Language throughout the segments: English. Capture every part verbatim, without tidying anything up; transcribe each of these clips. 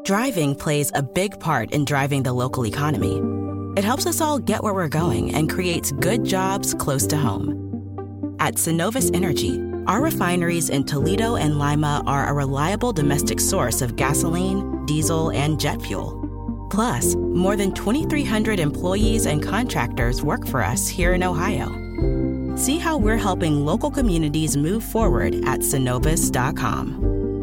Driving plays a big part in driving the local economy. It helps us all get where we're going and creates good jobs close to home. At Synovus Energy, our refineries in Toledo and Lima are a reliable domestic source of gasoline, diesel, and jet fuel. Plus, more than twenty-three hundred employees and contractors work for us here in Ohio. See how we're helping local communities move forward at synovus dot com.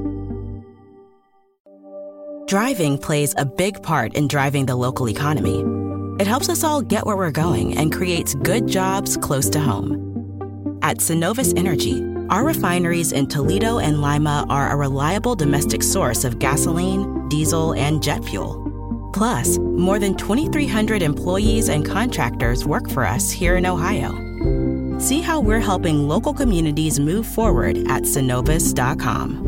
Driving plays a big part in driving the local economy. It helps us all get where we're going and creates good jobs close to home. At Synovus Energy, our refineries in Toledo and Lima are a reliable domestic source of gasoline, diesel, and jet fuel. Plus, more than twenty-three hundred employees and contractors work for us here in Ohio. See how we're helping local communities move forward at synovus dot com.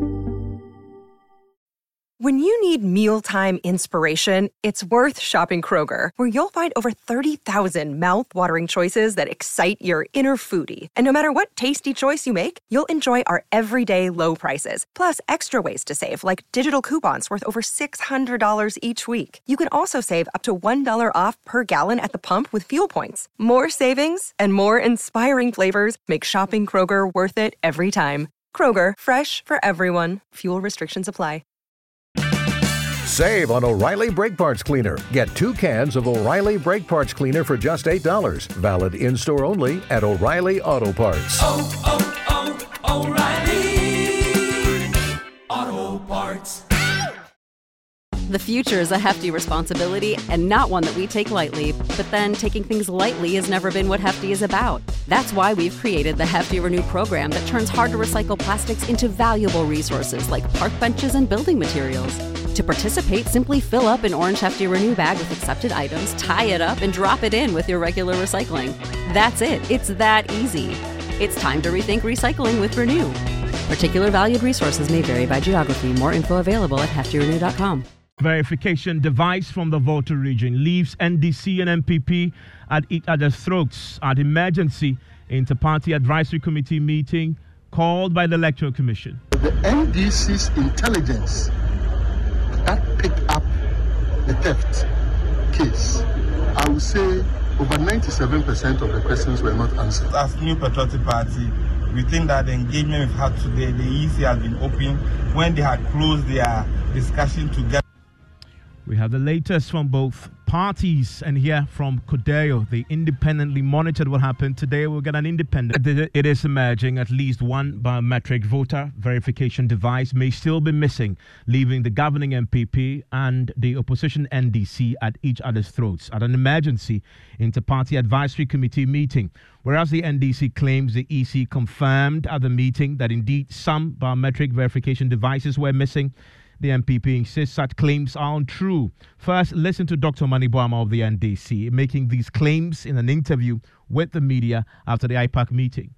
When you need mealtime inspiration, it's worth shopping Kroger, where you'll find over thirty thousand mouth-watering choices that excite your inner foodie. And no matter what tasty choice you make, you'll enjoy our everyday low prices, plus extra ways to save, like digital coupons worth over six hundred dollars each week. You can also save up to one dollar off per gallon at the pump with fuel points. More savings and more inspiring flavors make shopping Kroger worth it every time. Kroger, fresh for everyone. Fuel restrictions apply. Save on O'Reilly Brake Parts Cleaner. Get two cans of O'Reilly Brake Parts Cleaner for just eight dollars. Valid in-store only at O'Reilly Auto Parts. Oh, oh, oh, O'Reilly Auto Parts. The future is a hefty responsibility and not one that we take lightly. But then taking things lightly has never been what Hefty is about. That's why we've created the Hefty Renew program that turns hard-to-recycle plastics into valuable resources like park benches and building materials. To participate, simply fill up an orange Hefty Renew bag with accepted items, tie it up, and drop it in with your regular recycling. That's it. It's that easy. It's time to rethink recycling with Renew. Particular valued resources may vary by geography. More info available at hefty renew dot com. Verification device from the Volta region leaves N D C and M P P at each other's throats at emergency inter-party advisory committee meeting called by the Electoral Commission. The N D C's intelligence that picked up the theft case, I would say over ninety-seven percent of the questions were not answered. As New Patriotic Party, we think that the engagement we've had today, the E C has been open when they had closed their discussion together. We have the latest from both parties, and here from Codeo. They independently monitored what happened. Today we'll get an independent. It is emerging at least one biometric voter verification device may still be missing, leaving the governing M P P and the opposition N D C at each other's throats at an emergency inter-party advisory committee meeting. Whereas the N D C claims the E C confirmed at the meeting that indeed some biometric verification devices were missing, the M P P insists such claims are untrue. First, listen to Doctor Mani Boama of the N D C making these claims in an interview with the media after the I P A C meeting.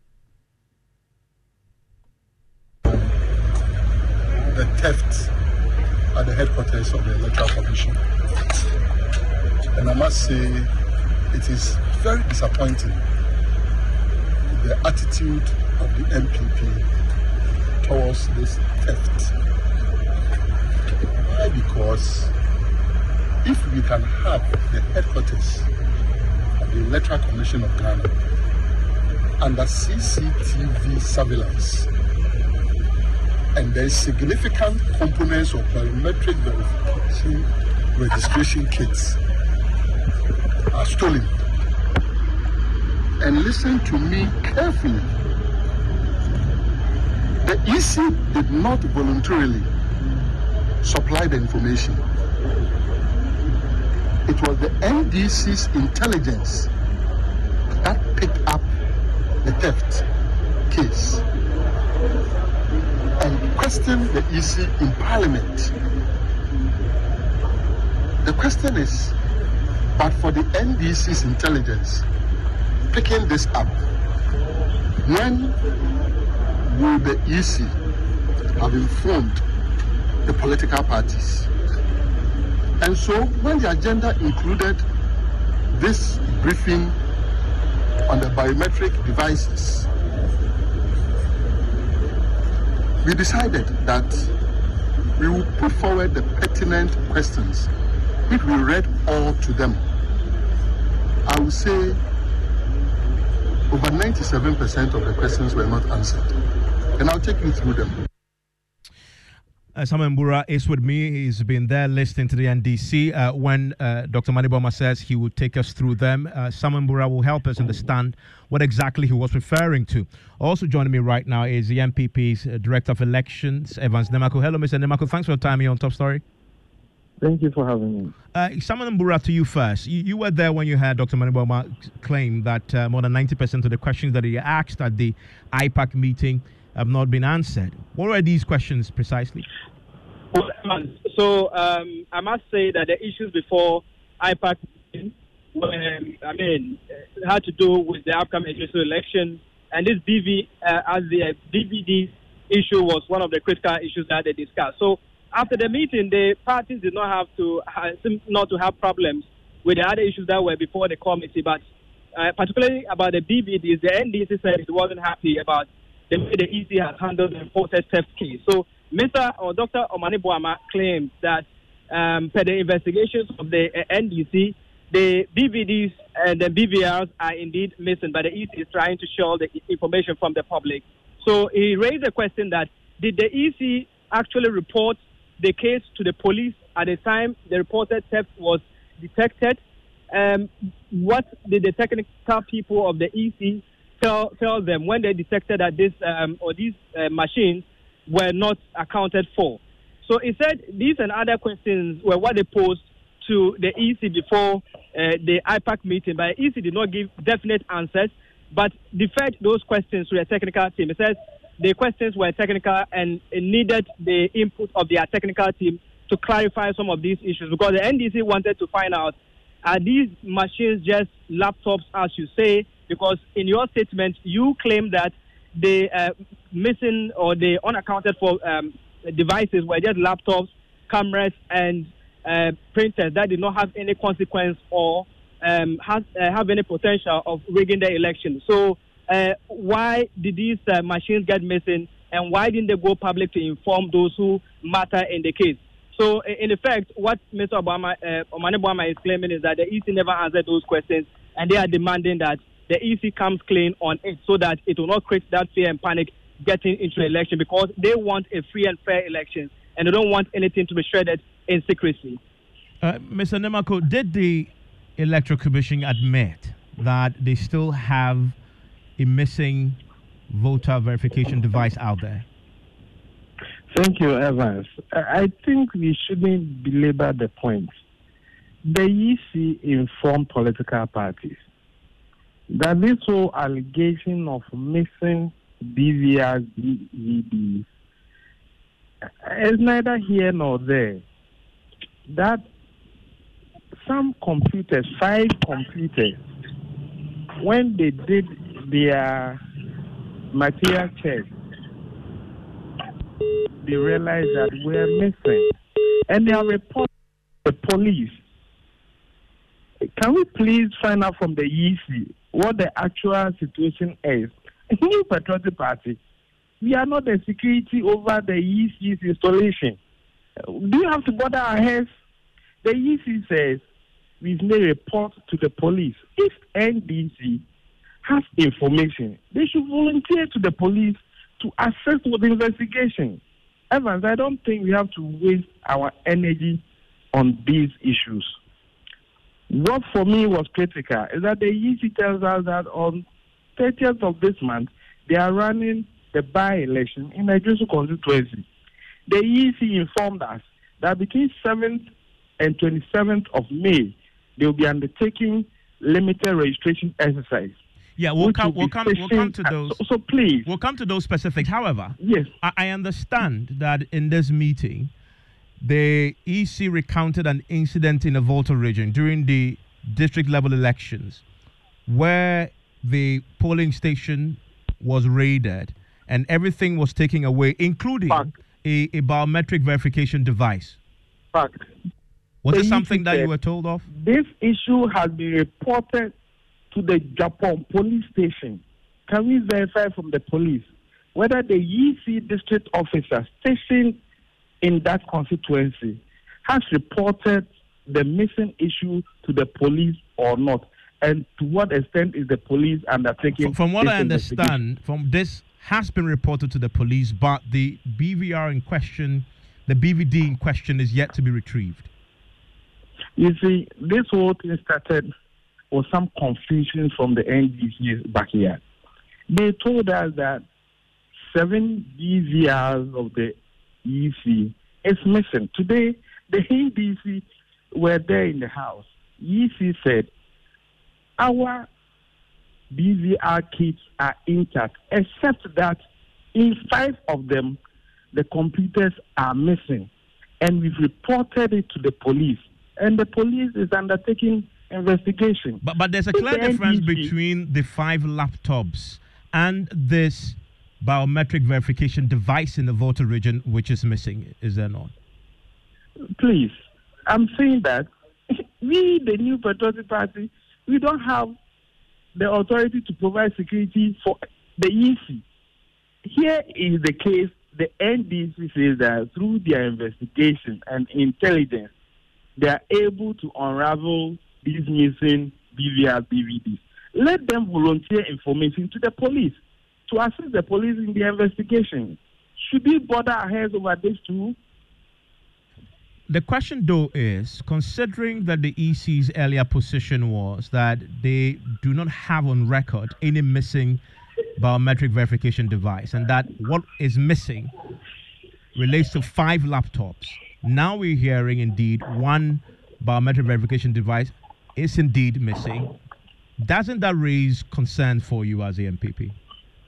The theft at the headquarters of the Electoral Commission. And I must say, it is very disappointing, the attitude of the M P P towards this theft. Why? Because if we can have the headquarters of the Electoral Commission of Ghana under C C T V surveillance, and there is significant components of biometric verification registration kits are stolen, and listen to me carefully, the E C did not voluntarily supply the information. It was the N D C's intelligence that picked up the theft case and questioned the E C in Parliament. The question is, but for the N D C's intelligence picking this up, when will the E C have informed the political parties? And so when the agenda included this briefing on the biometric devices, we decided that we will put forward the pertinent questions. If we read all to them, I would say over ninety-seven percent of the questions were not answered. And I'll take you through them. Uh, Samuel Mbura is with me. He's been there listening to the N D C. Uh, when uh, Doctor Mani Boama says he will take us through them, uh, Samuel Mbura will help us understand what exactly he was referring to. Also joining me right now is the N P P's uh, Director of Elections, Evans Nemako. Hello, Mister Nemako. Thanks for your time here on Top Story. Thank you for having me. Uh, Samuel Mbura, to you first. You, you were there when you had Doctor Mani Boama claim that uh, more than ninety percent of the questions that he asked at the I PAC meeting have not been answered. What were these questions precisely? Well, so um, I must say that the issues before I PAC, were, I mean, had to do with the upcoming election, and this B V, uh, as the D V D issue was one of the critical issues that they discussed. So after the meeting, the parties did not have to seem not to have problems with the other issues that were before the committee, but uh, particularly about the B V Ds, the N D C said it wasn't happy about the way the E C has handled the imported theft case. So Mister or Doctor Mani Boama claims that um, per the investigations of the uh, N D C, the B V Ds and the B V Rs are indeed missing, but the E C is trying to show the information from the public. So he raised the question that did the E C actually report the case to the police at the time the reported theft was detected? Um, what did the technical people of the E C tell, tell them when they detected that this um, or these uh, machines were not accounted for? So he said these and other questions were what they posed to the E C before uh, the I PAC meeting, but the E C did not give definite answers, but deferred those questions to the technical team. He says the questions were technical and it needed the input of their technical team to clarify some of these issues, because the N D C wanted to find out, are these machines just laptops, as you say? Because in your statement, you claim that the uh, missing or the unaccounted for um, devices were just laptops, cameras, and uh, printers that did not have any consequence or um, has, uh, have any potential of rigging the election. So uh, why did these uh, machines get missing, and why didn't they go public to inform those who matter in the case? So in effect, what Mister Obama, uh, Mani Boama is claiming is that the E C never answered those questions, and they are demanding that the E C comes clean on it so that it will not create that fear and panic getting into the election, because they want a free and fair election and they don't want anything to be shredded in secrecy. Uh, Mister Nemako, did the Electoral Commission admit that they still have a missing voter verification device out there? Thank you, Evans. I think we shouldn't belabor the point. The E C informed political parties that this whole allegation of missing B V Rs, B V Ds is neither here nor there. That some computers, five computers, when they did their material checks, they realized that we're missing. And they have reported to the police. Can we please find out from the E C what the actual situation is? New Patriotic Party, we are not the security over the E C's installation. Do you have to bother our heads? The E C says we've made a report to the police. If N D C has information, they should volunteer to the police to assist with the investigation. Evans, I don't think we have to waste our energy on these issues. What for me was critical is that the E C tells us that on thirtieth of this month, they are running the by-election in the Jesu constituency. The E C informed us that between seventh and twenty-seventh of May, they will be undertaking limited registration exercise. Yeah, we'll come. We'll come. We'll come to those. So, so please, we'll come to those specifics. However, yes, I, I understand that in this meeting, the E C recounted an incident in a Volta region during the district level elections, where the polling station was raided and everything was taken away, including a, a biometric verification device. Fact. Was it something that you were told of? This issue has been reported to the Japan police station. Can we verify from the police whether the E C district officer stationed in that constituency has reported the missing issue to the police or not? And to what extent is the police undertaking? From, from what this I understand, from this has been reported to the police, but the B V R in question, the B V D in question, is yet to be retrieved. You see, this whole thing started with some confusion from the N D C's backyard. They told us that seven B V Rs of the E C is missing. Today, the N D C were there in the house. E C said, our B V R kits are intact, except that in five of them, the computers are missing. And we've reported it to the police. And the police is undertaking investigation. But but there's a clear the difference N D C between the five laptops and this biometric verification device in the voter region, which is missing, is there not? Please, I'm saying that we, the New Patriotic Party, we don't have the authority to provide security for the E C. Here is the case. The N D C says that through their investigation and intelligence, they are able to unravel these missing B V R B V Ds. Let them volunteer information to the police to assist the police in the investigation. Should we bother our heads over this too? The question, though, is, considering that the E C's earlier position was that they do not have on record any missing biometric verification device, and that what is missing relates to five laptops. Now we're hearing, indeed, one biometric verification device is indeed missing. Doesn't that raise concern for you as the M P P?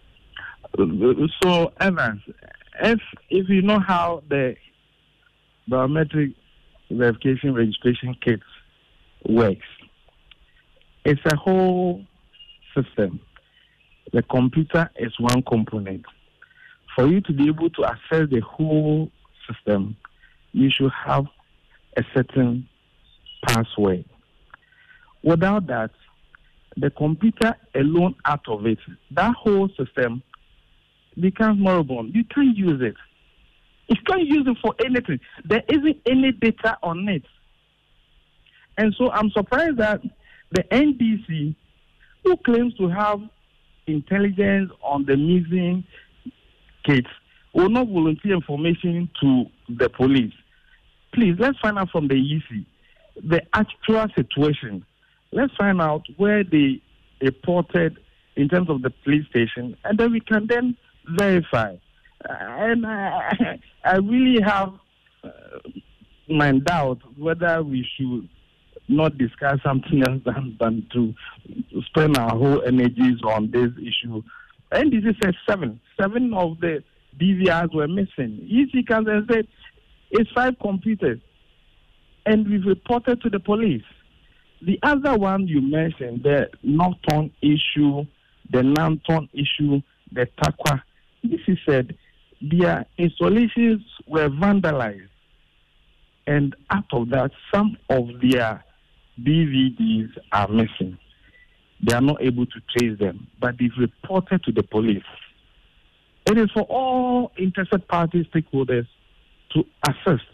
So, Evans, if, if you know how the biometric verification registration kits works, it's a whole system. The computer is one component. For you to be able to access the whole system, you should have a certain password. Without that, the computer alone out of it, that whole system becomes moribund. You can't use it. You can't use it for anything. There isn't any data on it. And so I'm surprised that the N D C, who claims to have intelligence on the missing kids, will not volunteer information to the police. Please, let's find out from the E C the actual situation. Let's find out where they reported in terms of the police station, and then we can then verify. And I, I really have uh, my doubt whether we should not discuss something else than, than to spend our whole energies on this issue. N D C says seven. Seven of the D V Rs were missing. E C comes and said it's five computers. And we've reported to the police. The other one you mentioned, the Northton issue, the Nanton issue, the Takwa, this is said their installations were vandalized. And out of that, some of their D V Ds are missing. They are not able to trace them, but they've reported to the police. It is for all interested party stakeholders to assist.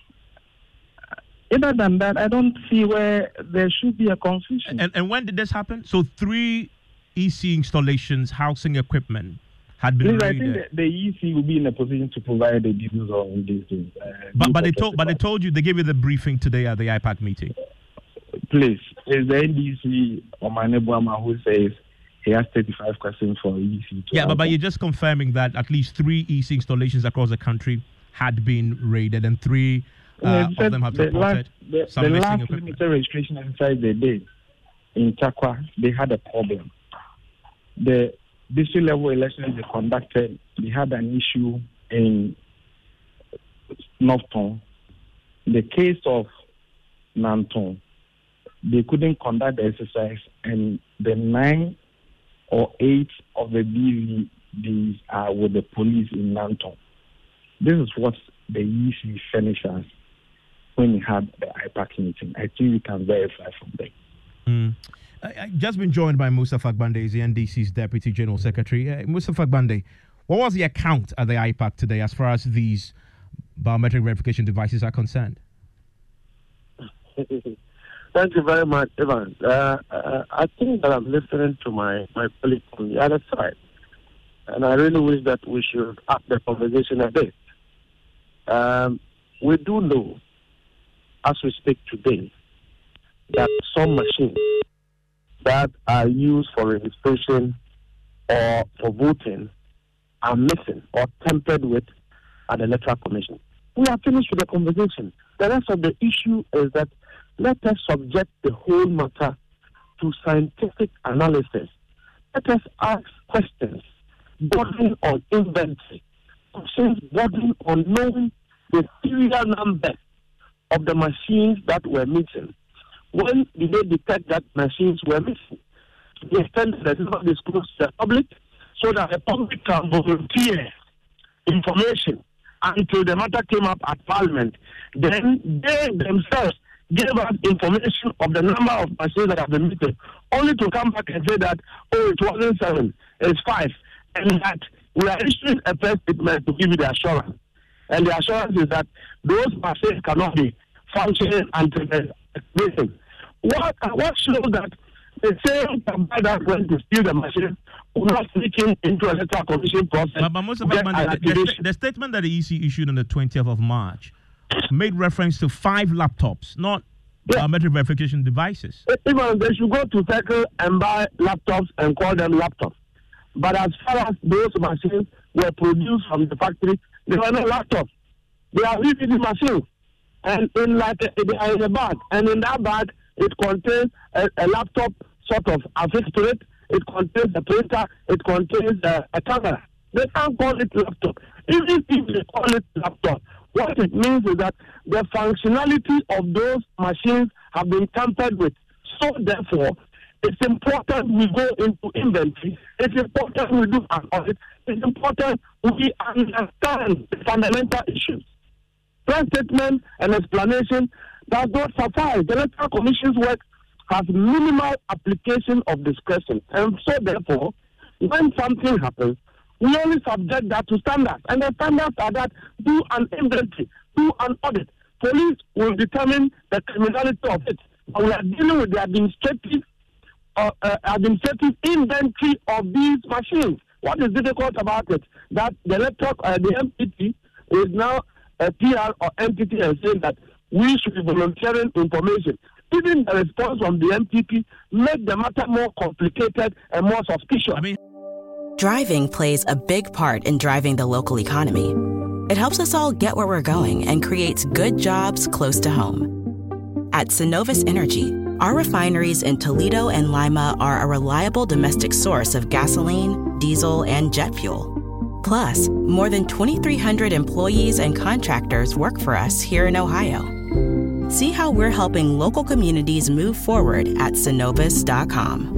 Other than that, I don't see where there should be a confusion. And, and when did this happen? So three E C installations, housing equipment, had been Please, raided. I think the, the E C will be in a position to provide the details on these things. Uh, but but they told but they told you, they gave you the briefing today at the I PAC meeting. Please, it's the N D C Omane Buama who says he has thirty-five questions for E C. To yeah, but, but answer. you're just confirming that at least three E C installations across the country had been raided, and three uh, Yeah, of them have the reported last, the, some the missing last equipment. limited registration exercise they did in Takwa, they had a problem. The district level elections they conducted, they had an issue in Northton. The case of Nanton, they couldn't conduct the exercise, and the nine or eight of the D V Ds are with the police in Nanton. This is what the E C finished us when we had the I PAC meeting. I think we can verify from there. Mm. I, I just been joined by Mustafa Agbande, he's the N D C's Deputy General Secretary. Uh, Mustafa Agbande, what was the account at the I PAC today as far as these biometric verification devices are concerned? Thank you very much, Ivan. Uh, uh, I think that I'm listening to my, my colleague on the other side, and I really wish that we should up the conversation a bit. Um, we do know, as we speak today, that some machines that are used for registration or for voting are missing or tampered with at the Electoral Commission. We are finished with the conversation. The rest of the issue is that let us subject the whole matter to scientific analysis. Let us ask questions bordering on inventory, questions bordering on knowing the serial number of the machines that were missing. When did they detect that machines were missing? To the extent that it is not disclosed to the public, so that the public can volunteer information until the matter came up at Parliament. Then they themselves gave us information of the number of machines that have been missing, only to come back and say that, oh, it wasn't seven, it's five, and that we are issuing a press statement to give you the assurance. And the assurance is that those machines cannot be functioning until the missing. What, what shows that the same company that went to steal the machine was not sneaking into an electoral commission process? But, but most of the, the, the statement that the E C issued on the twentieth of March made reference to five laptops, not yeah. biometric verification devices. Even they should go to Circle and buy laptops and call them laptops. But as far as those machines were produced from the factory, they were not laptops. They are V P D machines. And in like a, they are in a bag. And in that bag, it contains a, a laptop sort of affixed to it. It contains a printer. It contains a, a camera. They can't call it laptop. Even if they call it laptop, what it means is that the functionality of those machines have been tampered with. So therefore, it's important we go into inventory. It's important we do an audit. It's important we understand the fundamental issues. Press statement and explanation does not suffice. The Electoral Commission's work has minimal application of discretion. And so therefore, when something happens, we only subject that to standards. And the standards are that do an inventory, do an audit. Police will determine the criminality of it. But we are dealing with the administrative, uh, uh, administrative inventory of these machines. What is difficult about it? That the electoral, uh, the M P P is now a P R or entity and saying that we should be volunteering information. Even the response from the M P P make the matter more complicated and more suspicious. I mean, driving plays a big part in driving the local economy. It helps us all get where we're going and creates good jobs close to home. At Synovus Energy, our refineries in Toledo and Lima are a reliable domestic source of gasoline, diesel, and jet fuel. Plus, more than twenty-three hundred employees and contractors work for us here in Ohio. See how we're helping local communities move forward at Synovus dot com.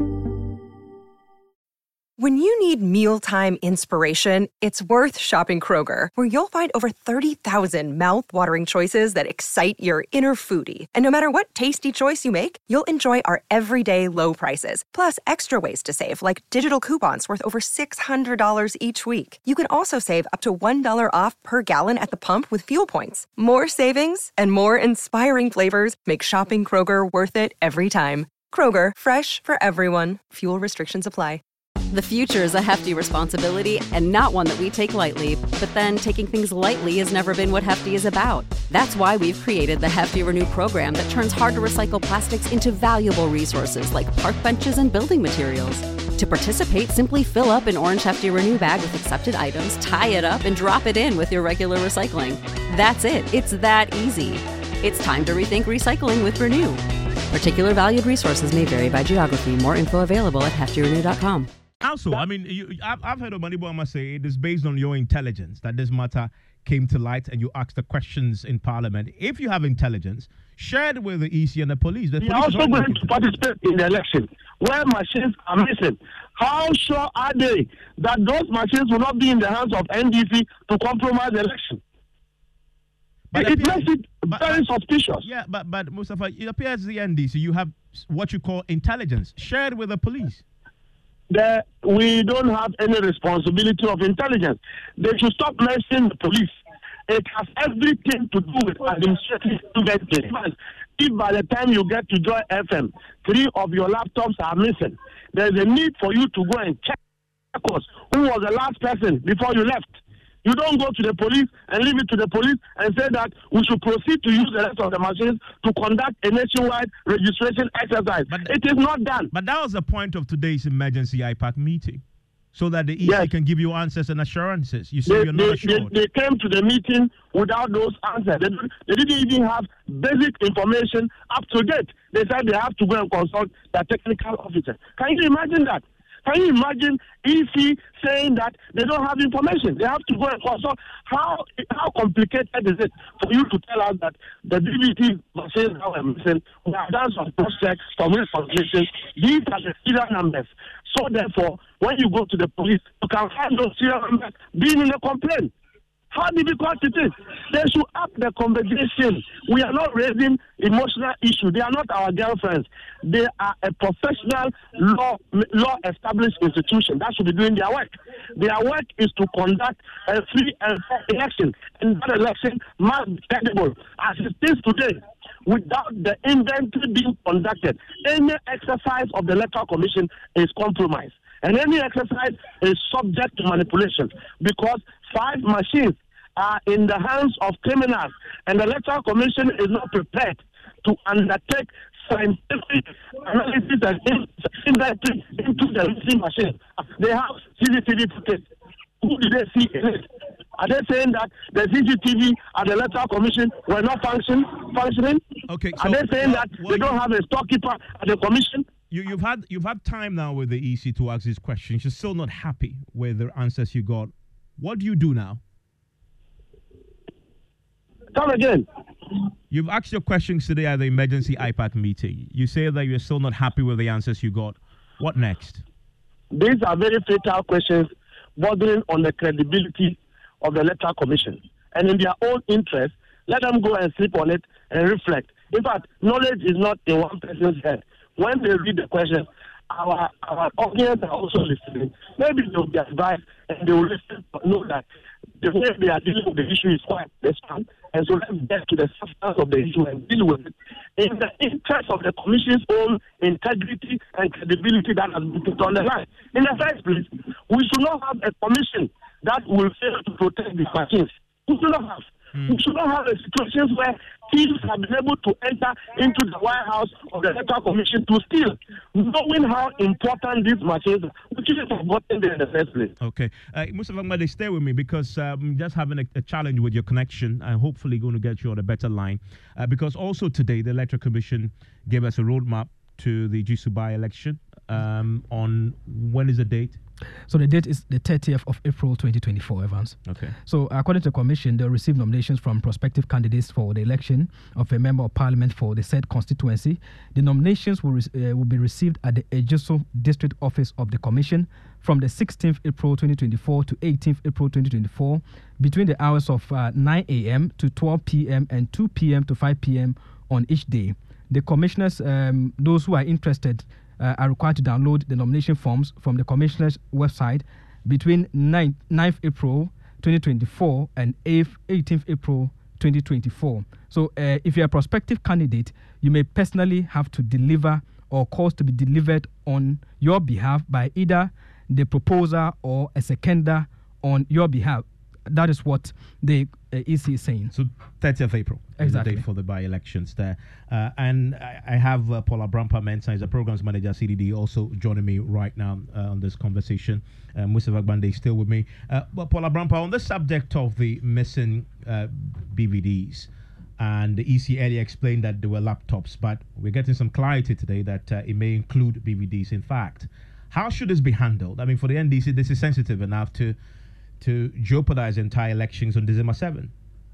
When you need mealtime inspiration, it's worth shopping Kroger, where you'll find over thirty thousand mouth-watering choices that excite your inner foodie. And no matter what tasty choice you make, you'll enjoy our everyday low prices, plus extra ways to save, like digital coupons worth over six hundred dollars each week. You can also save up to one dollar off per gallon at the pump with fuel points. More savings and more inspiring flavors make shopping Kroger worth it every time. Kroger, fresh for everyone. Fuel restrictions apply. The future is a hefty responsibility and not one that we take lightly. But then taking things lightly has never been what Hefty is about. That's why we've created the Hefty Renew program that turns hard-to-recycle plastics into valuable resources like park benches and building materials. To participate, simply fill up an orange Hefty Renew bag with accepted items, tie it up, and drop it in with your regular recycling. That's it. It's that easy. It's time to rethink recycling with Renew. Particular valued resources may vary by geography. More info available at hefty renew dot com. Also, I mean, you, I've, I've heard of Moneyboy say it is based on your intelligence that this matter came to light and you asked the questions in Parliament. If you have intelligence, share it with the E C and the police. The You're police also going to participate in the election where machines are missing. How sure are they that those machines will not be in the hands of N D C to compromise the election? But it, it makes it but, very suspicious. Yeah, but, but Mustafa, it appears the N D C, you have what you call intelligence. Share it with the police. The, we don't have any responsibility of intelligence. They should stop mentioning the police It has everything to do with administrative investment. If by the time you get to Joy F M, three of your laptops are missing, there's a need for you to go and check who was the last person before you left. You don't go to the police and leave it to the police and say that we should proceed to use the rest of the machines to conduct a nationwide registration exercise. But it is not done. But that was the point of today's emergency I PAC meeting, so that the E C yes. can give you answers and assurances. You say they, you're not they, assured. They, they came to the meeting without those answers. They, they didn't even have basic information up to date. They said they have to go and consult their technical officer. Can you imagine that? Can you imagine E C saying that they don't have information? They have to go and consult. How how complicated is it for you to tell us that the D V D machines that we're missing, we have done some cross checks, some information. These are the serial numbers. So therefore, when you go to the police, you can find those serial numbers being in the complaint. How difficult it is. They should up the conversation. We are not raising emotional issues. They are not our girlfriends. They are a professional law law established institution that should be doing their work. Their work is to conduct a free and fair election. And that election must be credible. As it is today, without the inventory being conducted, any exercise of the Electoral Commission is compromised. And any exercise is subject to manipulation because five machines are in the hands of criminals, and the Electoral Commission is not prepared to undertake scientific analysis and inventory into the missing machine. They have C C T V footage. Who did they see in it? Are they saying that the C C T V at the Electoral Commission were not function, functioning? Okay, so are they saying well, that well, they don't have a storekeeper at the Commission? You, you've had you've had time now with the E C to ask these questions. You're still not happy with the answers you got. What do you do now? Come again. You've asked your questions today at the emergency I PAC meeting. You say that you're still not happy with the answers you got. What next? These are very fatal questions bordering on the credibility of the Electoral Commission. And in their own interest, let them go and sleep on it and reflect. In fact, knowledge is not in one person's head. When they read the question, our our audience are also listening. Maybe they'll be advised and they will listen, but know that the way they are dealing with the issue is quite desperate. And so let's get to the substance of the issue and deal with it in the interest of the Commission's own integrity and credibility that has been put on the line. In the first place, we should not have a commission that will fail to protect the machines. We should not have. Mm. We should not have a situation where thieves have been able to enter into the White House of the Electoral Commission to steal, knowing how important these machines are. We shouldn't have gotten there in the first place. Okay. Uh, Mustafa Ahmadi, stay with me because I'm um, just having a, a challenge with your connection and hopefully going to get you on a better line. Uh, because also today, the Electoral Commission gave us a roadmap to the G S U by-election um, on when is the date? So the date is the thirtieth of April twenty twenty-four, Evans. Okay. So according to the Commission, they'll receive nominations from prospective candidates for the election of a member of parliament for the said constituency. The nominations will, re- uh, will be received at the Ejisu District Office of the Commission from the sixteenth April twenty twenty-four to eighteenth April twenty twenty-four between the hours of uh, nine a.m. to twelve p.m. and two p.m. to five p.m. on each day. The commissioners, um, those who are interested, Uh, are required to download the nomination forms from the Commissioner's website between ninth April twenty twenty-four and eighteenth April twenty twenty-four. So uh, if you're a prospective candidate, you may personally have to deliver or cause to be delivered on your behalf by either the proposer or a seconder on your behalf. That is what the uh, E C is saying. So thirtieth of April exactly. is the date for the by-elections there. Uh, and I, I have uh, Paula Brampa-Mensah, is the programs manager at C D D, also joining me right now uh, on this conversation. Uh, Mustafa Agbande is still with me. Uh, but Paula Brampa, on the subject of the missing uh, B V Ds, and the E C earlier explained that there were laptops, but we're getting some clarity today that uh, it may include B V Ds. In fact, how should this be handled? I mean, for the N D C, this is sensitive enough to to jeopardize entire elections on December seventh.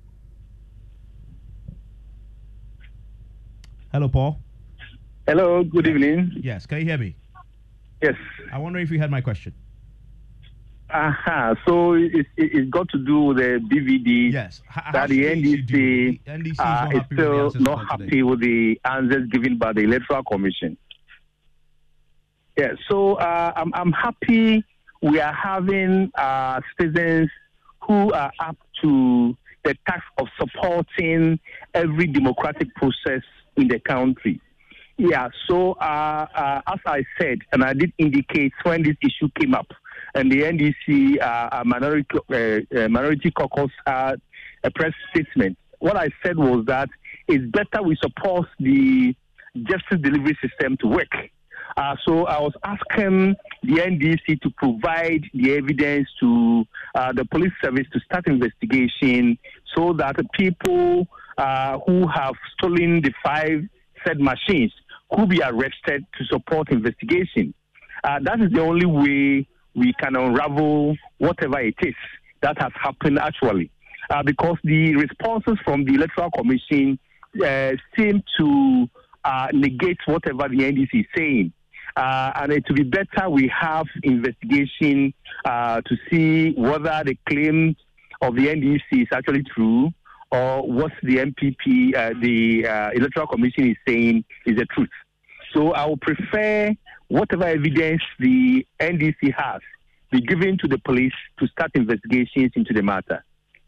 Hello, Paul. Hello, good yes. evening. Yes, can you hear me? Yes. I wonder if you had my question. Aha, uh-huh. So it, it, it's got to do with the D V D. Yes. H- that the N D C, N D C uh, is still not happy with the answers given by the Electoral Commission. Yeah, so uh, I'm, I'm happy we are having uh, citizens who are up to the task of supporting every democratic process in the country. Yeah, so uh, uh, as I said, and I did indicate when this issue came up, and the N D C uh, minority uh, minority caucus had a press statement, what I said was that it's better we support the justice delivery system to work. Uh, so I was asking the N D C to provide the evidence to uh, the police service to start investigation so that the people uh, who have stolen the five said machines could be arrested to support investigation. Uh, that is the only way we can unravel whatever it is that has happened actually. Uh, because the responses from the Electoral Commission uh, seem to uh, negate whatever the N D C is saying. Uh, and it would be better we have investigation uh, to see whether the claim of the N D C is actually true or what the M P P, uh, the uh, Electoral Commission is saying is the truth. So I would prefer whatever evidence the N D C has be given to the police to start investigations into the matter.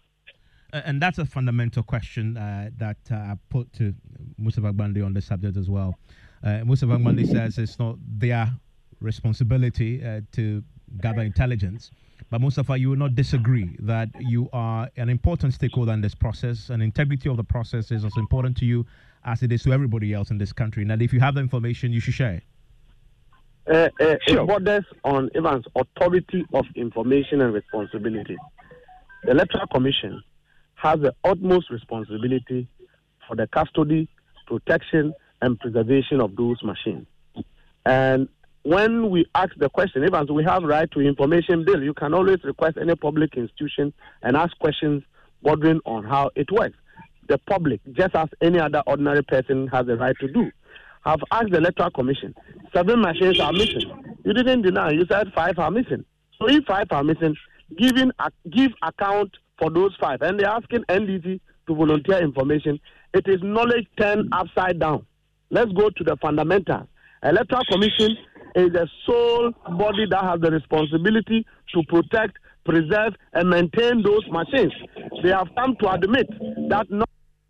Uh, and that's a fundamental question uh, that uh, I put to Mustafa Agbande on the subject as well. Uh, Mustafa Agbande says it's not their responsibility uh, to gather intelligence. But Mustafa, you will not disagree that you are an important stakeholder in this process, and integrity of the process is as important to you as it is to everybody else in this country. And that if you have the information, you should share it. Uh, uh, sure. It borders on Evans' authority of information and responsibility. The Electoral Commission has the utmost responsibility for the custody, protection, and preservation of those machines. And when we ask the question, Evans, we have right to information bill. You can always request any public institution and ask questions bordering on how it works. The public, just as any other ordinary person, has the right to do. Have asked the Electoral Commission, seven machines are missing. You didn't deny. You said five are missing. So if five are missing, giving a, give account for those five. And they're asking N D C to volunteer information. It is knowledge turned upside down. Let's go to the fundamentals. Electoral Commission is the sole body that has the responsibility to protect, preserve, and maintain those machines. They have come to admit that not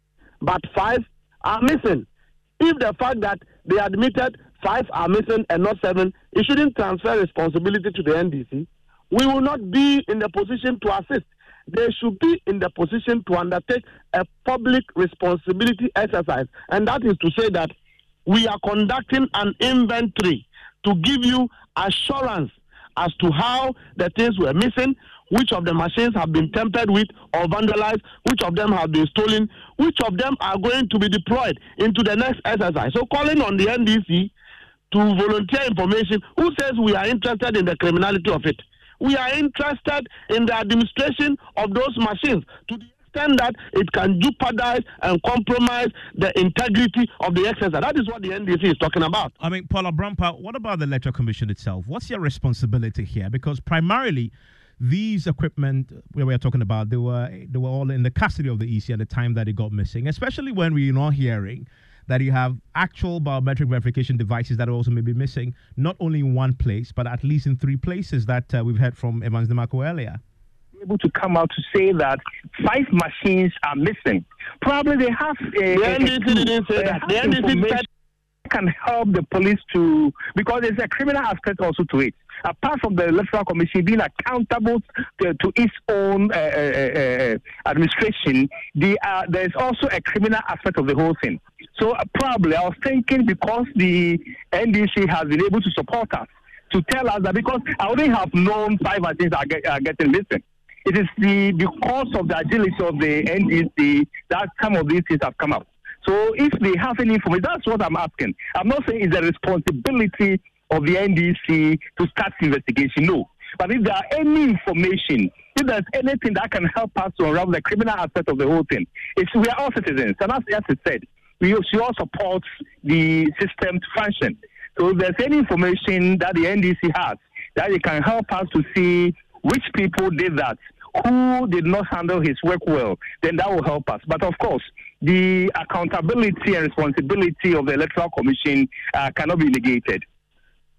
but five are missing. If the fact that they admitted five are missing and not seven, it shouldn't transfer responsibility to the N D C. We will not be in the position to assist. They should be in the position to undertake a public responsibility exercise. And that is to say that we are conducting an inventory to give you assurance as to how the things were missing, which of the machines have been tampered with or vandalized, which of them have been stolen, which of them are going to be deployed into the next exercise. So calling on the N D C to volunteer information, who says we are interested in the criminality of it? We are interested in the administration of those machines to the extent that it can jeopardize and compromise the integrity of the exercise. That is what the N D C is talking about. I mean, Paula Brampa, what about the Electoral Commission itself? What's your responsibility here? Because primarily, these equipment we were talking about, they were they were all in the custody of the E C at the time that it got missing, especially when we're not hearing that you have actual biometric verification devices that also may be missing, not only in one place, but at least in three places that uh, we've heard from Evans DeMarco earlier. Able to come out to say that five machines are missing. Probably they have a, the N D C didn't say that. The N D C said can help the police to, because there's a criminal aspect also to it. Apart from the Electoral Commission being accountable to, to its own uh, uh, uh, administration, the, uh, there's also a criminal aspect of the whole thing. So uh, probably I was thinking because the N D C has been able to support us to tell us that, because I wouldn't have known five machines are, get, are getting missing. It is the because of the agility of the N D C that some of these things have come up. So if they have any information, that's what I'm asking. I'm not saying it's a responsibility of the N D C to start investigation, no. But if there are any information, if there's anything that can help us to unravel the criminal aspect of the whole thing, it's, we are all citizens. And as, as it said, we should all support the system to function. So if there's any information that the N D C has that it can help us to see which people did that, who did not handle his work well, then that will help us. But of course, the accountability and responsibility of the Electoral Commission uh, cannot be negated.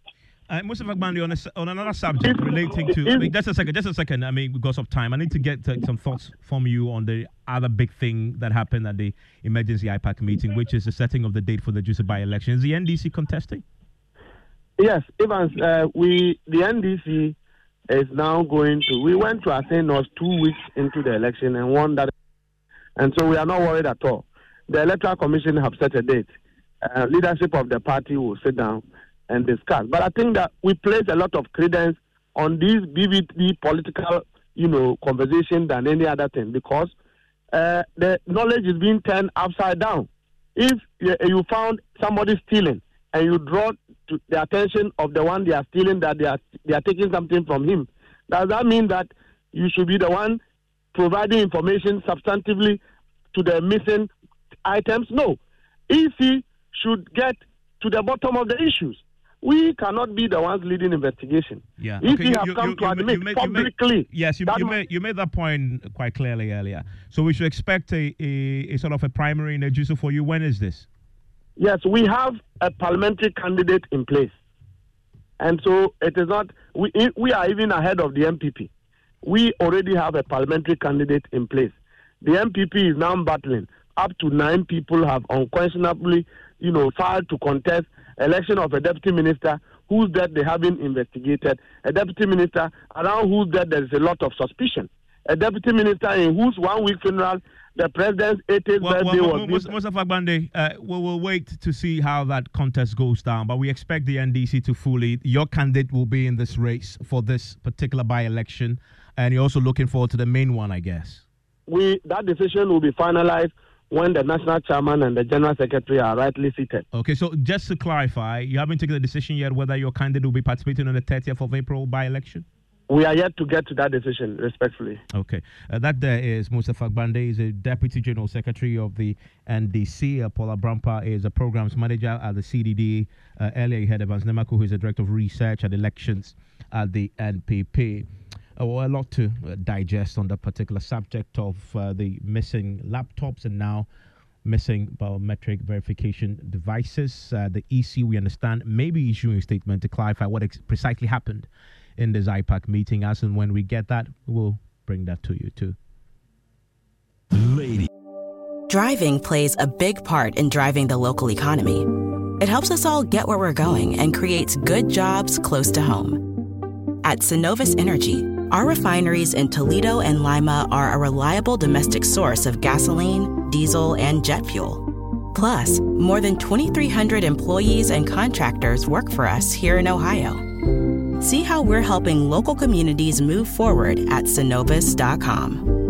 Uh, Mustafa Gbande, on, a, on another subject relating to... I mean, just a second, just a second. I mean, because of time, I need to get uh, some thoughts from you on the other big thing that happened at the emergency I PAC meeting, which is the setting of the date for the Jusa by-election. Is the N D C contesting? Yes, Evans, uh, we, the N D C is now going to... We went to Asenos two weeks into the election and won that. And so we are not worried at all. The Electoral Commission have set a date. Uh, leadership of the party will sit down and discuss. But I think that we place a lot of credence on this B V T political, you know, conversation than any other thing, because uh, the knowledge is being turned upside down. If you, you found somebody stealing and you draw to the attention of the one they are stealing that they are they are taking something from him, does that mean that you should be the one providing information substantively to the missing items? No. E C should get to the bottom of the issues. We cannot be the ones leading investigation. Yeah. If okay. we you, have you, come you, to you, admit you made, publicly... You made, yes, you, you, made, you made that point quite clearly earlier. So we should expect a, a, a sort of a primary in Ejisu for you. When is this? Yes, we have a parliamentary candidate in place. And so it is not... We, we are even ahead of the M P P. We already have a parliamentary candidate in place. The M P P is now battling. Up to nine people have unquestionably, you know, filed to contest election of a deputy minister whose death they haven't investigated, a deputy minister around whose death there is a lot of suspicion, a deputy minister in whose one-week funeral the president's eightieth well, birthday well, was... Well, Mustafa Gbande, uh, we'll, we'll wait to see how that contest goes down, but we expect the N D C to fully... Your candidate will be in this race for this particular by-election, and you're also looking forward to the main one, I guess. We That decision will be finalized when the national chairman and the general secretary are rightly seated. Okay, so just to clarify, you haven't taken the decision yet whether your candidate will be participating in the thirtieth of April by-election? We are yet to get to that decision, respectfully. Okay. Uh, that there is Mustafa Gbande. He's a Deputy General Secretary of the N D C. Uh, Paula Brampa is a Programs Manager at the C D D. Uh, earlier, you had Evans Nemaku, who is the Director of Research and Elections at the N P P. Uh, well, a lot to uh, digest on the particular subject of uh, the missing laptops and now missing biometric verification devices. Uh, the E C, we understand, may be issuing a statement to clarify what ex- precisely happened in this I PAC meeting. As and when we get that, we'll bring that to you too. Lady. Driving plays a big part in driving the local economy. It helps us all get where we're going and creates good jobs close to home. At Synovus Energy, our refineries in Toledo and Lima are a reliable domestic source of gasoline, diesel, and jet fuel. Plus, more than twenty-three hundred employees and contractors work for us here in Ohio. See how we're helping local communities move forward at Synovus dot com.